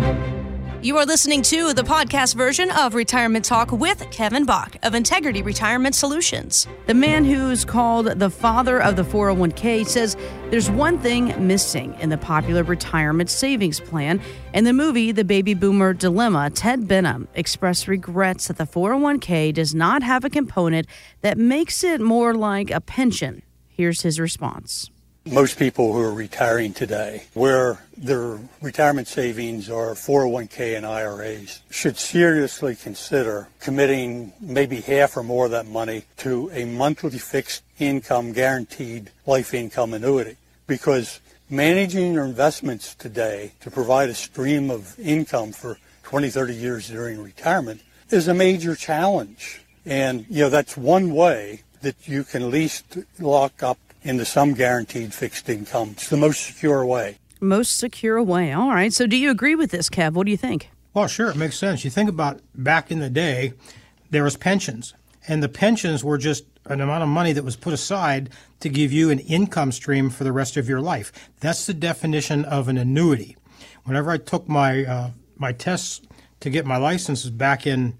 You are listening to the podcast version of Retirement Talk with Kevin Bach of Integrity Retirement Solutions. The man who's called the father of the 401k says there's one thing missing in the popular retirement savings plan. In the movie The Baby Boomer Dilemma, Ted Benham expressed regrets that the 401k does not have a component that makes it more like a pension. Here's his response. Most people who are retiring today, where their retirement savings are 401k and IRAs, should seriously consider committing maybe half or more of that money to a monthly fixed income guaranteed life income annuity. Because managing your investments today to provide a stream of income for 20, 30 years during retirement is a major challenge. And, that's one way that you can at least lock up into some guaranteed fixed income. It's the most secure way. Most secure way. All right. So do you agree with this, Kev? What do you think? Well, sure. It makes sense. You think about back in the day, there was pensions. And the pensions were just an amount of money that was put aside to give you an income stream for the rest of your life. That's the definition of an annuity. Whenever I took my tests to get my licenses back in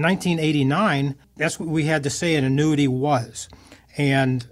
1989, that's what we had to say an annuity was. And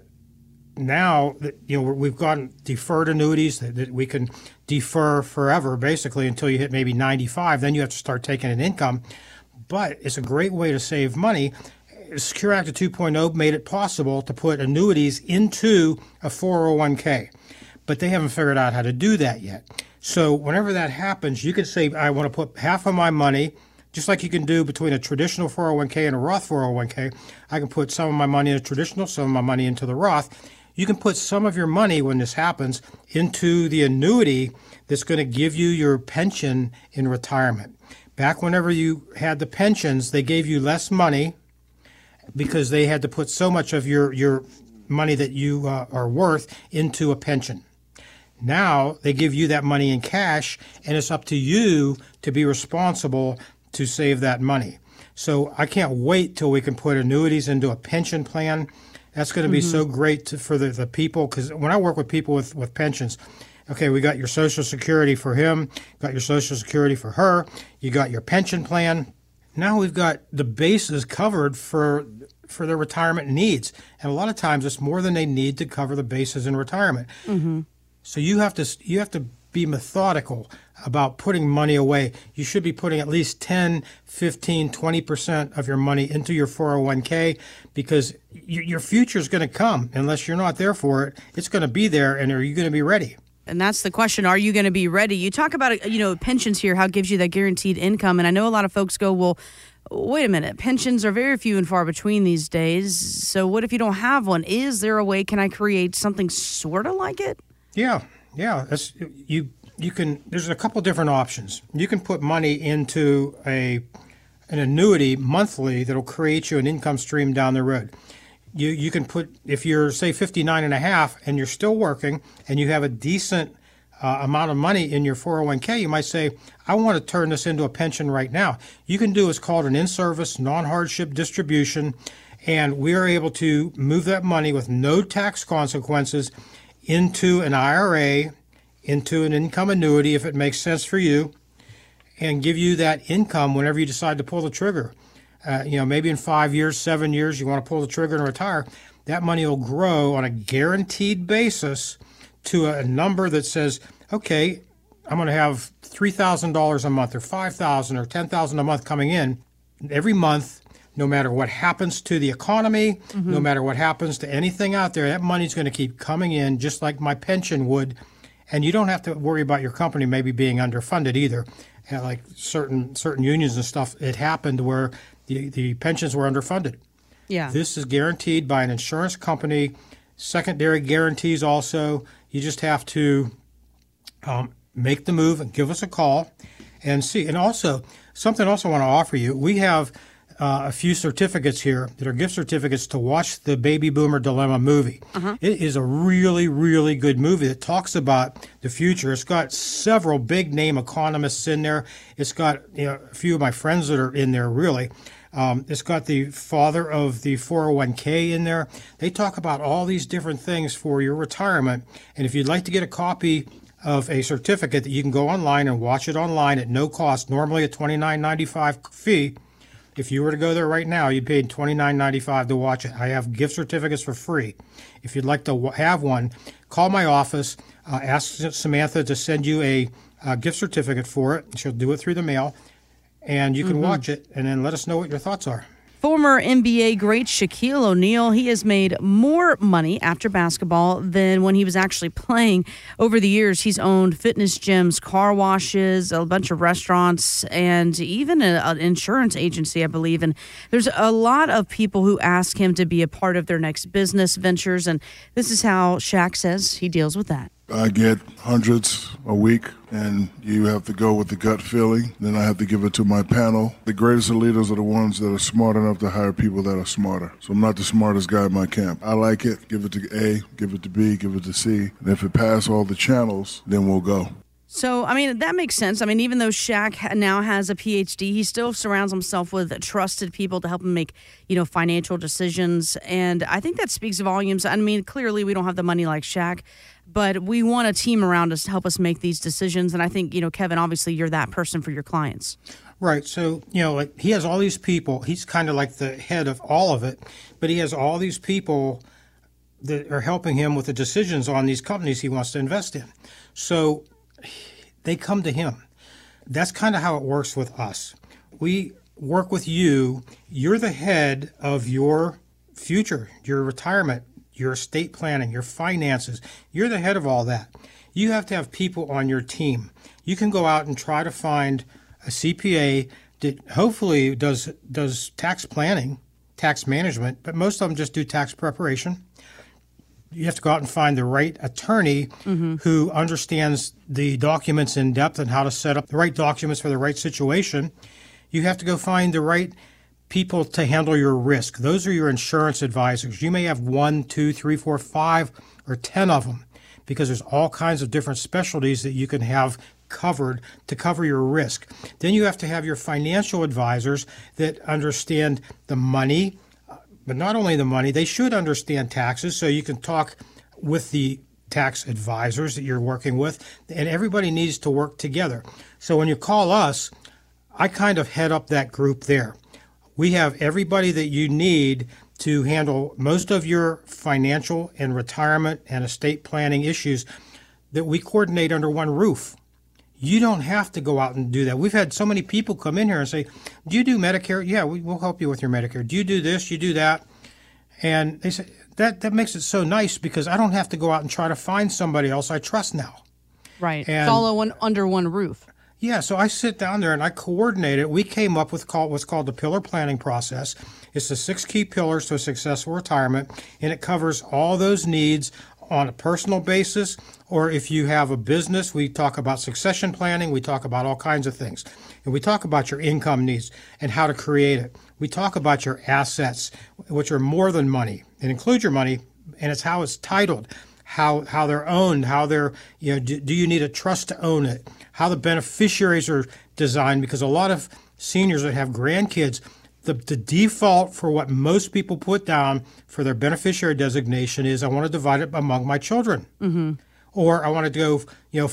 now that we've gotten deferred annuities that we can defer forever, basically until you hit maybe 95. Then you have to start taking an income. But it's a great way to save money. Secure Act of 2.0 made it possible to put annuities into a 401k, but they haven't figured out how to do that yet. So whenever that happens, you can say, I want to put half of my money, just like you can do between a traditional 401k and a Roth 401k. I can put some of my money in a traditional, some of my money into the Roth. You can put some of your money, when this happens, into the annuity that's going to give you your pension in retirement. Back whenever you had the pensions, they gave you less money because they had to put so much of your money that you are worth into a pension. Now they give you that money in cash, and it's up to you to be responsible to save that money. So I can't wait till we can put annuities into a pension plan. That's going to be so great for the people, because when I work with people with pensions, okay, we got your Social Security for him, got your Social Security for her, you got your pension plan. Now we've got the bases covered for their retirement needs. And a lot of times it's more than they need to cover the bases in retirement. Mm-hmm. So you have to be methodical about putting money away. You should be putting at least 10, 15, 20% of your money into your 401k, because your future is going to come. Unless you're not there for it, it's going to be there. And are you going to be ready? And that's the question. Are you going to be ready? You talk about, pensions here, how it gives you that guaranteed income. And I know a lot of folks go, well, wait a minute. Pensions are very few and far between these days. So what if you don't have one? Is there a way, can I create something sort of like it? Yeah. That's, you can. There's a couple different options. You can put money into an annuity monthly that'll create you an income stream down the road. You can put, if you're, say, 59 and a half and you're still working and you have a decent amount of money in your 401k, you might say, I want to turn this into a pension right now. You can do what's called an in-service non-hardship distribution, and we are able to move that money with no tax consequences into an IRA, into an income annuity if it makes sense for you, and give you that income whenever you decide to pull the trigger. Maybe in 5 years, 7 years, you want to pull the trigger and retire. That money will grow on a guaranteed basis to a number that says, okay, I'm going to have $3,000 a month or $5,000 or $10,000 a month coming in every month. No matter what happens to the economy, no matter what happens to anything out there, that money's going to keep coming in just like my pension would. And you don't have to worry about your company maybe being underfunded either. Like certain unions and stuff, it happened where the pensions were underfunded. Yeah. This is guaranteed by an insurance company, secondary guarantees also. You just have to make the move and give us a call and see. And also, something else I want to offer you, we have a few certificates here that are gift certificates to watch the Baby Boomer Dilemma movie. It is a really, really good movie that talks about the future. It's got several big name economists in there. It's got a few of my friends that are in there, really. It's got the father of the 401k in there. They talk about all these different things for your retirement. And if you'd like to get a copy of a certificate that you can go online and watch it online at no cost, normally a $29.95 fee. If you were to go there right now, you'd pay $29.95 to watch it. I have gift certificates for free. If you'd like to have one, call my office, ask Samantha to send you a gift certificate for it. She'll do it through the mail, and you can watch it, and then let us know what your thoughts are. Former NBA great Shaquille O'Neal, he has made more money after basketball than when he was actually playing. Over the years, he's owned fitness gyms, car washes, a bunch of restaurants, and even an insurance agency, I believe. And there's a lot of people who ask him to be a part of their next business ventures, and this is how Shaq says he deals with that. I get hundreds a week, and you have to go with the gut feeling. Then I have to give it to my panel. The greatest of leaders are the ones that are smart enough to hire people that are smarter. So I'm not the smartest guy in my camp. I like it. Give it to A, give it to B, give it to C. And if it passes all the channels, then we'll go. So, I mean, that makes sense. I mean, even though Shaq now has a PhD, he still surrounds himself with trusted people to help him make, financial decisions. And I think that speaks volumes. I mean, clearly we don't have the money like Shaq, but we want a team around us to help us make these decisions. And I think, Kevin, obviously you're that person for your clients. Right. So, he has all these people. He's kind of like the head of all of it, but he has all these people that are helping him with the decisions on these companies he wants to invest in. So they come to him. That's kind of how it works with us. We work with you. You're the head of your future, your retirement, your estate planning, your finances. You're the head of all that. You have to have people on your team. You can go out and try to find a CPA that hopefully does tax planning, tax management, but most of them just do tax preparation. You have to go out and find the right attorney who understands the documents in depth and how to set up the right documents for the right situation. You have to go find the right people to handle your risk. Those are your insurance advisors. You may have 1, 2, 3, 4, 5, or 10 of them because there's all kinds of different specialties that you can have covered to cover your risk. Then you have to have your financial advisors that understand the money, but not only the money, they should understand taxes, so you can talk with the tax advisors that you're working with, and everybody needs to work together. So when you call us, I kind of head up that group there. We have everybody that you need to handle most of your financial and retirement and estate planning issues that we coordinate under one roof. You don't have to go out and do that. We've had so many people come in here and say, do you do Medicare? Yeah, we'll help you with your Medicare. Do you do this? You do that? And they say, that makes it so nice because I don't have to go out and try to find somebody else I trust now. Right. And it's all under one roof. Yeah, so I sit down there and I coordinate it. We came up with what's called the pillar planning process. It's the 6 key pillars to a successful retirement, and it covers all those needs on a personal basis, or if you have a business, we talk about succession planning, we talk about all kinds of things. And we talk about your income needs and how to create it. We talk about your assets, which are more than money, and include your money, and it's how it's titled, how they're owned, how they're, do you need a trust to own it, how the beneficiaries are designed, because a lot of seniors that have grandkids, the default for what most people put down for their beneficiary designation is I want to divide it among my children. Mm-hmm. Or I want to go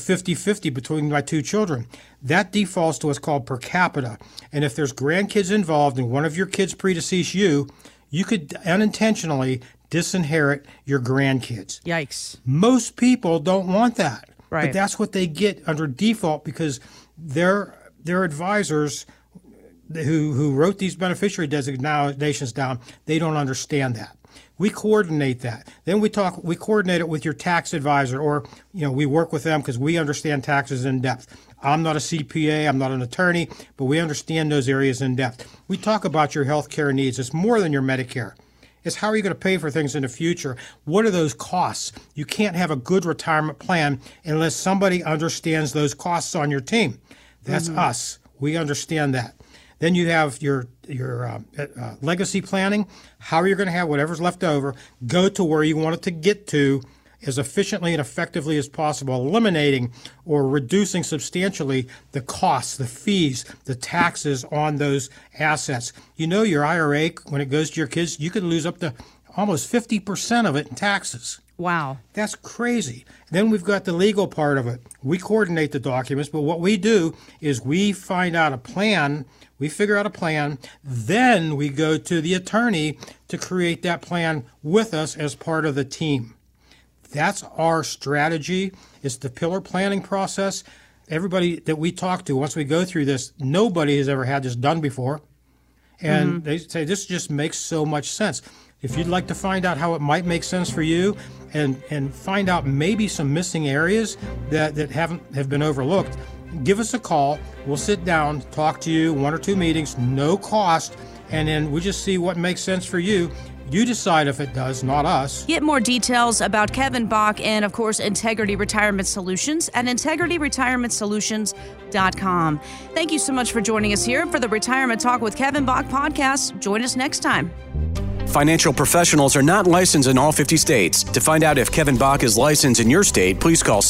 50-50 between my 2 children. That defaults to what's called per capita. And if there's grandkids involved and one of your kids predeceased you could unintentionally disinherit your grandkids. Yikes. Most people don't want that. Right. But that's what they get under default because their advisors who wrote these beneficiary designations down, they don't understand that. We coordinate that. Then we coordinate it with your tax advisor, or we work with them because we understand taxes in depth. I'm not a CPA, I'm not an attorney, but we understand those areas in depth. We talk about your health care needs. It's more than your Medicare. It's how are you going to pay for things in the future? What are those costs? You can't have a good retirement plan unless somebody understands those costs on your team. That's us. We understand that. Then you have your legacy planning, how you're going to have whatever's left over go to where you want it to get to as efficiently and effectively as possible, eliminating or reducing substantially the costs, the fees, the taxes on those assets. Your IRA, when it goes to your kids, you could lose up to almost 50% of it in taxes. Wow. That's crazy. Then we've got the legal part of it. We coordinate the documents, but what we do is we find out a plan, we figure out a plan, then we go to the attorney to create that plan with us as part of the team. That's our strategy. It's the pillar planning process. Everybody that we talk to, once we go through this, nobody has ever had this done before. And they say, this just makes so much sense. If you'd like to find out how it might make sense for you and find out maybe some missing areas that have been overlooked, give us a call. We'll sit down, talk to you, 1 or 2 meetings, no cost, and then we just see what makes sense for you. You decide if it does, not us. Get more details about Kevin Bach and, of course, Integrity Retirement Solutions at integrityretirementsolutions.com. Thank you so much for joining us here for the Retirement Talk with Kevin Bach podcast. Join us next time. Financial professionals are not licensed in all 50 states. To find out if Kevin Bach is licensed in your state, please call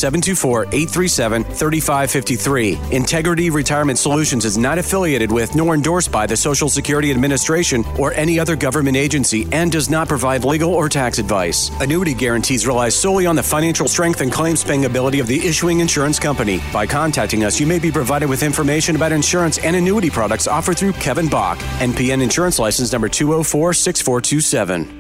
724-837-3553. Integrity Retirement Solutions is not affiliated with nor endorsed by the Social Security Administration or any other government agency and does not provide legal or tax advice. Annuity guarantees rely solely on the financial strength and claims-paying ability of the issuing insurance company. By contacting us, you may be provided with information about insurance and annuity products offered through Kevin Bach, NPN Insurance License number 2046427.